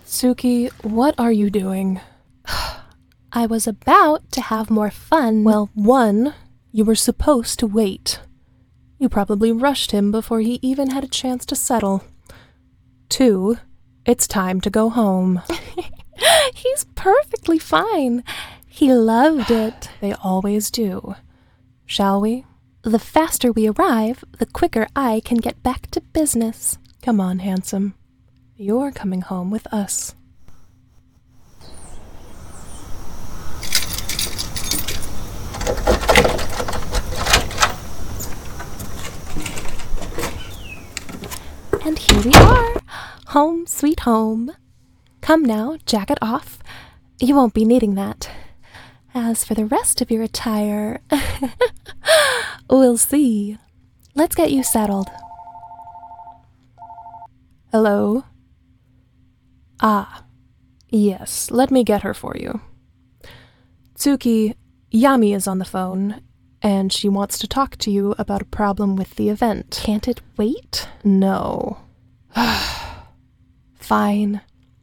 Suki, what are you doing? I was about to have more fun. Well, 1, you were supposed to wait. You probably rushed him before he even had a chance to settle. 2, it's time to go home. He's perfectly fine. He loved it. They always do. Shall we? The faster we arrive, the quicker I can get back to business. Come on, handsome. You're coming home with us. And here we are. Home sweet home. Come now, jacket off. You won't be needing that. As for the rest of your attire, we'll see. Let's get you settled. Hello? Ah, yes, let me get her for you. Tsuki, Yami is on the phone, and she wants to talk to you about a problem with the event. Can't it wait? No. Fine.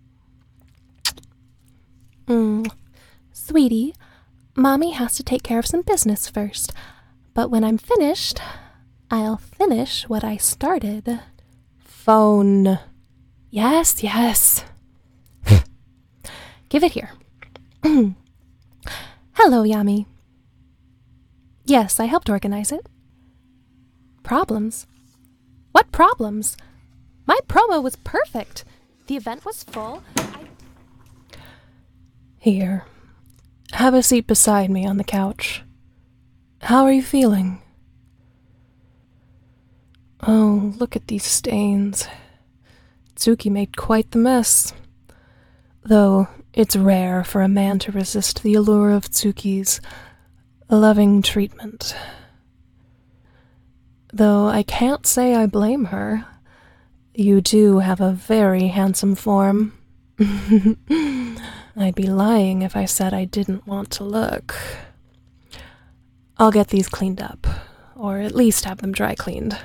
Sweetie, Mommy has to take care of some business first, but when I'm finished, I'll finish what I started. Phone. Yes. Give it here. Hello, Yami. Yes, I helped organize it. Problems? What problems? My promo was perfect. The event was full. Here. Have a seat beside me on the couch. How are you feeling? Oh, look at these stains. Tsuki made quite the mess. Though it's rare for a man to resist the allure of Tsuki's loving treatment. Though I can't say I blame her. You do have a very handsome form. I'd be lying if I said I didn't want to look. I'll get these cleaned up, or at least have them dry cleaned.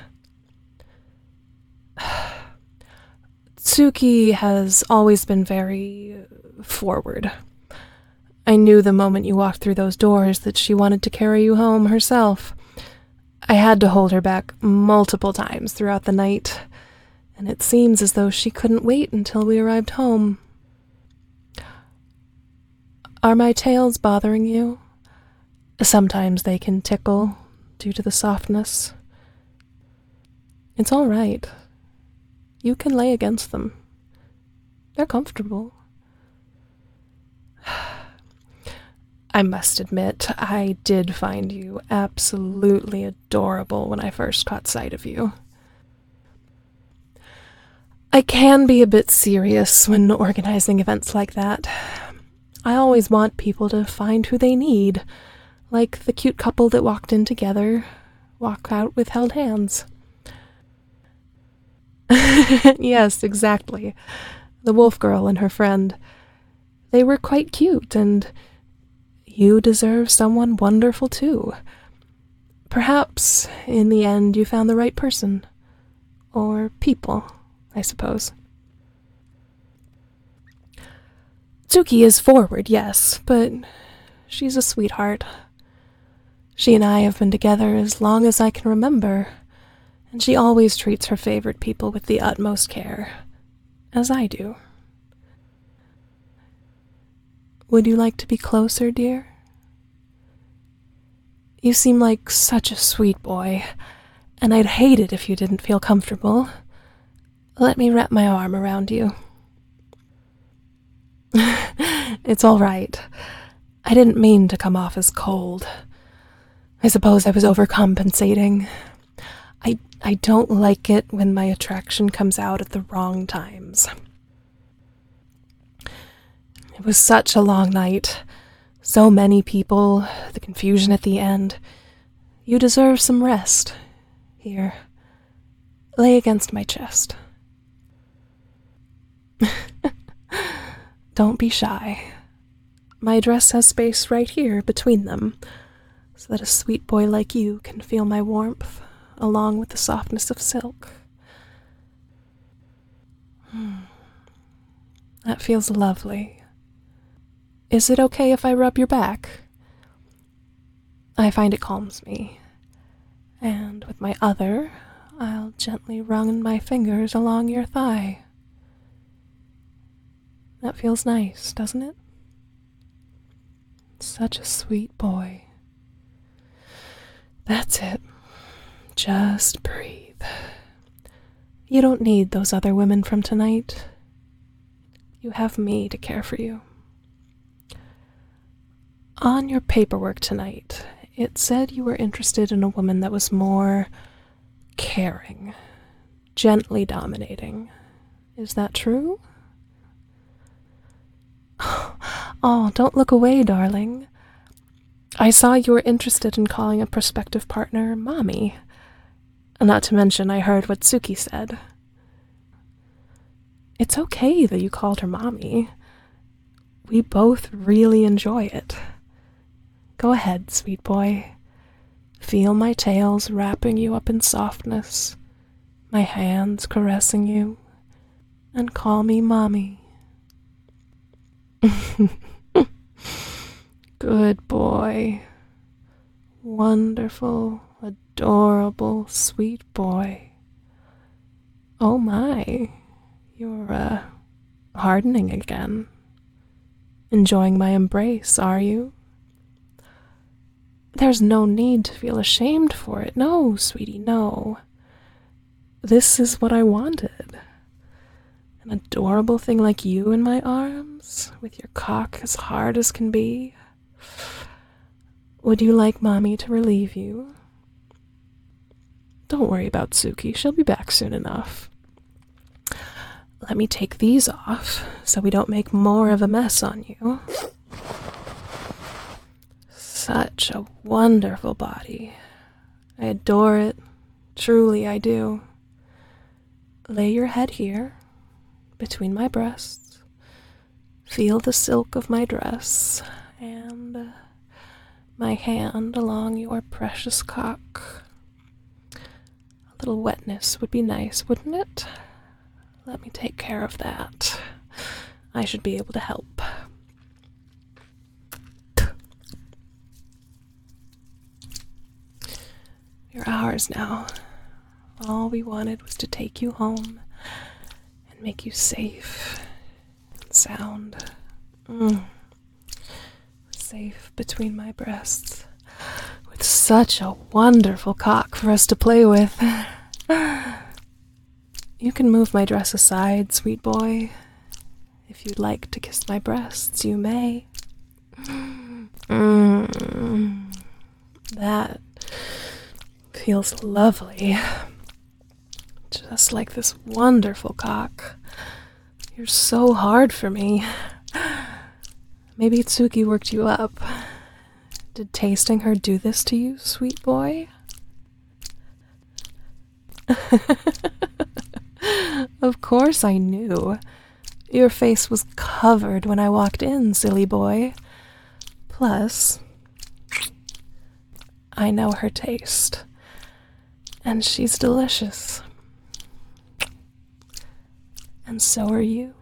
Tsuki has always been very forward. I knew the moment you walked through those doors that she wanted to carry you home herself. I had to hold her back multiple times throughout the night, and it seems as though she couldn't wait until we arrived home. Are my tails bothering you? Sometimes they can tickle due to the softness. It's all right. You can lay against them. They're comfortable. I must admit, I did find you absolutely adorable when I first caught sight of you. I can be a bit serious when organizing events like that. I always want people to find who they need, like the cute couple that walked in together, walk out with held hands. Yes, exactly. The wolf girl and her friend. They were quite cute, and you deserve someone wonderful too. Perhaps, in the end, you found the right person. Or people, I suppose. Tsuki is forward, yes, but she's a sweetheart. She and I have been together as long as I can remember, and she always treats her favorite people with the utmost care, as I do. Would you like to be closer, dear? You seem like such a sweet boy, and I'd hate it if you didn't feel comfortable. Let me wrap my arm around you. It's all right. I didn't mean to come off as cold. I suppose I was overcompensating. I don't like it when my attraction comes out at the wrong times. It was such a long night. So many people, the confusion at the end. You deserve some rest. Here, lay against my chest. Don't be shy. My dress has space right here between them, so that a sweet boy like you can feel my warmth, along with the softness of silk. That feels lovely. Is it okay if I rub your back? I find it calms me. And with my other, I'll gently run my fingers along your thigh. That feels nice, doesn't it? Such a sweet boy. That's it. Just breathe. You don't need those other women from tonight. You have me to care for you. On your paperwork tonight, it said you were interested in a woman that was more caring, gently dominating. Is that true? Oh, don't look away, darling. I saw you were interested in calling a prospective partner Mommy. Not to mention, I heard what Suki said. It's okay that you called her Mommy. We both really enjoy it. Go ahead, sweet boy. Feel my tails wrapping you up in softness, my hands caressing you, and call me Mommy. Good boy. Wonderful, adorable, sweet boy. Oh my, you're, hardening again. Enjoying my embrace, are you? There's no need to feel ashamed for it. No, sweetie, no. This is what I wanted. An adorable thing like you in my arms, with your cock as hard as can be. Would you like Mommy to relieve you? Don't worry about Suki. She'll be back soon enough. Let me take these off so we don't make more of a mess on you. Such a wonderful body. I adore it. Truly, I do. Lay your head here, between my breasts. Feel the silk of my dress, and my hand along your precious cock. A little wetness would be nice, wouldn't it? Let me take care of that. I should be able to help. You're ours now. All we wanted was to take you home and make you safe and sound. Safe between my breasts, with such a wonderful cock for us to play with. You can move my dress aside, sweet boy. If you'd like to kiss my breasts, you may. That feels lovely. Just like this wonderful cock. You're so hard for me. Maybe Tsuki worked you up. Did tasting her do this to you, sweet boy? Of course I knew. Your face was covered when I walked in, silly boy. Plus, I know her taste. And she's delicious. And so are you.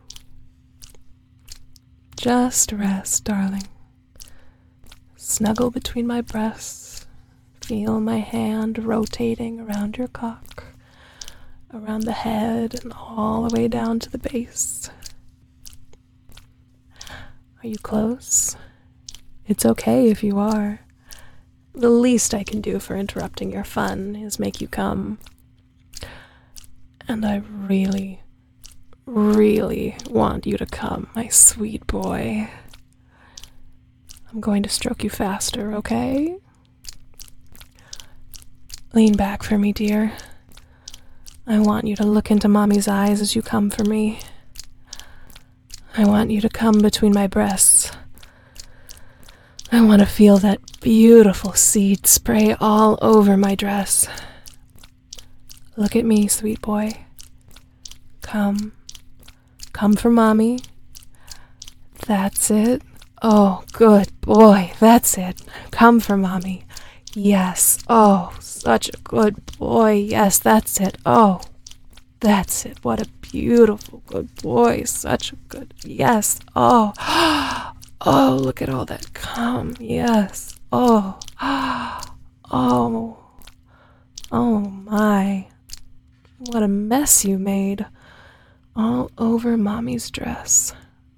Just rest, darling. Snuggle between my breasts. Feel my hand rotating around your cock, around the head and all the way down to the base. Are you close? It's okay if you are. The least I can do for interrupting your fun is make you come. And I really, really want you to come, my sweet boy. I'm going to stroke you faster, okay? Lean back for me, dear. I want you to look into Mommy's eyes as you come for me. I want you to come between my breasts. I want to feel that beautiful seed spray all over my dress. Look at me, sweet boy. Come. Come for Mommy. That's it. Oh, good boy. That's it. Come for Mommy. Yes. Oh, such a good boy. Yes, that's it. Oh. That's it. What a beautiful, good boy. Such a good. Yes. Oh. Oh, look at all that cum. Yes. Oh. Oh. Oh, my. What a mess you made. All over Mommy's dress.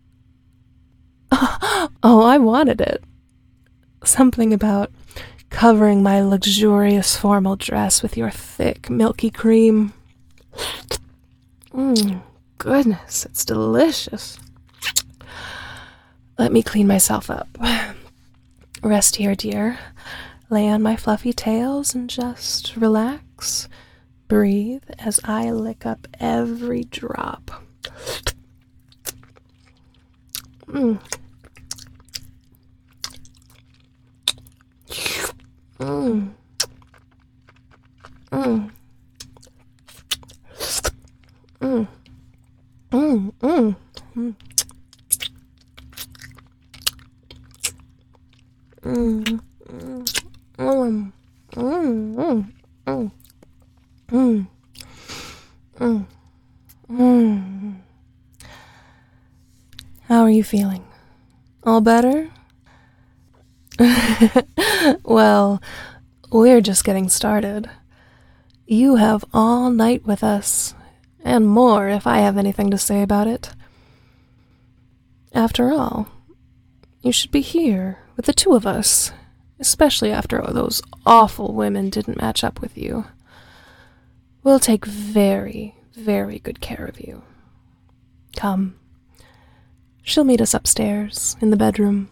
Oh, I wanted it. Something about covering my luxurious formal dress with your thick, milky cream. Goodness, it's delicious. Let me clean myself up. Rest here, dear. Lay on my fluffy tails and just relax. Breathe as I lick up every drop. Mm. Mm. Mm. Mm. Mm. Mm. Mm. Mm. Mm. Mm. Mm. Mm. Mm. Mm. How are you feeling? All better? Well, we're just getting started. You have all night with us, and more if I have anything to say about it. After all, you should be here with the two of us, especially after those awful women didn't match up with you. We'll take very, very good care of you. Come. She'll meet us upstairs in the bedroom.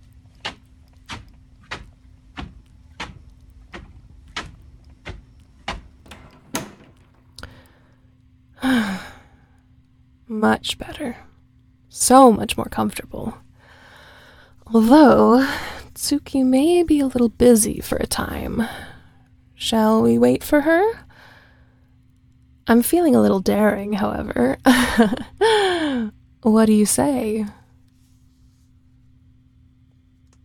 Much better. So much more comfortable. Although, Tsuki may be a little busy for a time. Shall we wait for her? I'm feeling a little daring, however. What do you say?